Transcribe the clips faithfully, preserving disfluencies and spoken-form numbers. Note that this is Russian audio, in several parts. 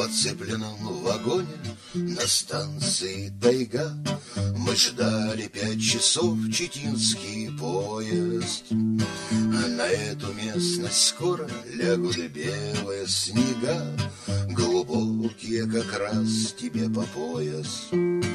оцепленном вагоне на станции Тайга мы ждали пять часов читинский поезд. На эту местность скоро лягут белые снега, глубокие как раз тебе по пояс.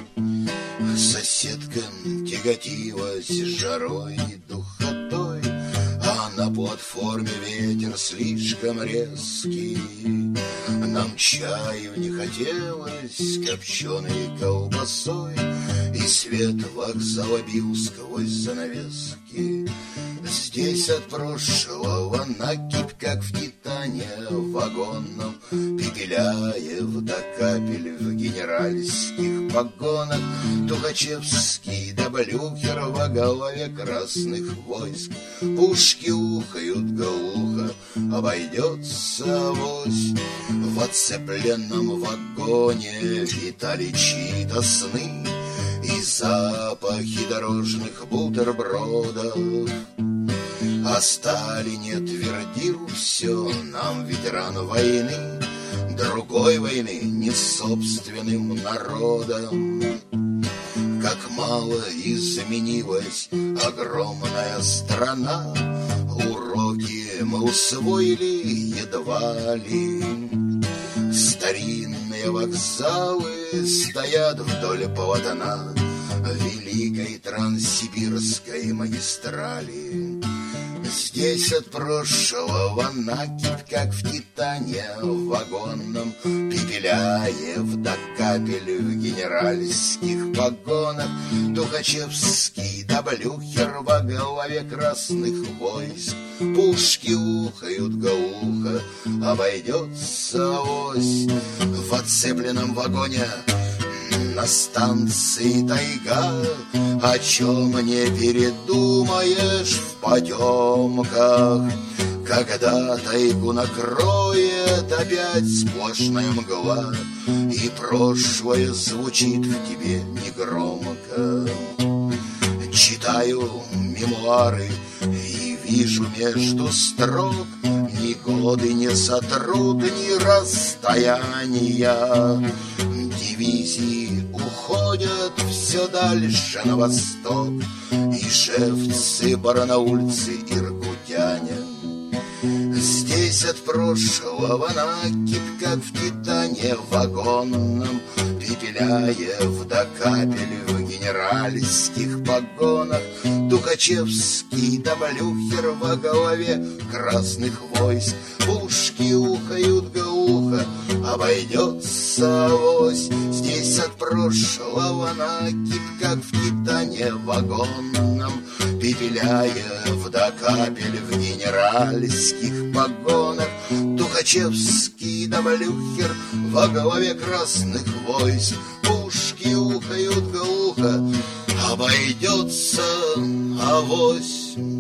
Соседка тяготилась жарой и духотой, а на платформе ветер слишком резкий. Нам чаю не хотелось копченой колбасой, и свет вокзала бил сквозь занавески. Здесь от прошлого накипь, как в Титане вагонном, Пепеляев до капель в генеральских погонах, Тухачевский да Блюхер во голове красных войск. Пушки ухают глухо, обойдется авось. В оцепленном вагоне витали чьи-то сны и запахи дорожных бутербродов. А Сталин не твердил все нам, ветеран войны, другой войны не собственным народом. Как мало изменилась огромная страна, уроки мы усвоили едва ли. Старинные вокзалы стоят вдоль полотна великой транссибирской магистрали. Здесь от прошлого накипь, как в Титане вагонном, Пепеляев до капель в генеральских погонах, Тухачевский да Блюхер во главе красных войск. Пушки ухают глухо, обойдется авось. В оцепленном вагоне на станции Тайга о чем не передумаешь в потемках, когда тайгу накроет опять сплошная мгла, и прошлое звучит в тебе негромко. Читаю мемуары и вижу между строк ни годы не сотрут, ни расстояния. Дивизии уходят все дальше на восток, ижевцы, барнаульцы, иркутяне. Здесь от прошлого накипь, как в Титане вагонном, Пепеляев до капель в генеральских погонах, Тухачевский да Блюхер во голове красных войск. Пушки ухают глухо, обойдется авось. Здесь от прошлого накипь, как в Титане вагонном, Пепеляев до капель в генеральских погонах, Тухачевский да Блюхер во главе красных войск. Пушки ухают глухо, обойдется авось.